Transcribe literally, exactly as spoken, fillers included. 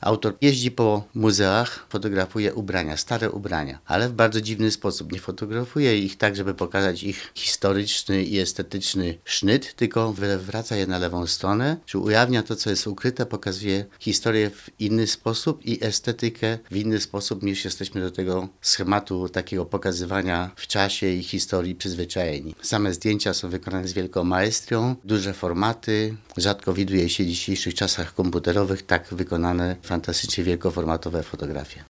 Autor jeździ po muzeach, fotografuje ubrania, stare ubrania, ale w bardzo dziwny sposób. Nie fotografuje ich tak, żeby pokazać ich historyczny i estetyczny sznyt, tylko wywraca je na lewą stronę, czy ujawnia to, co jest ukryte, pokazuje historię w inny sposób i estetykę w inny sposób, niż jesteśmy do tego schematu takiego pokazywania w czasie i historii przyzwyczajeni. Same zdjęcia są wykonane z wielką maestrią, duże formaty, rzadko widuje się w dzisiejszych czasach komputerowych tak wykonane fantastycznie wielkoformatowe fotografie.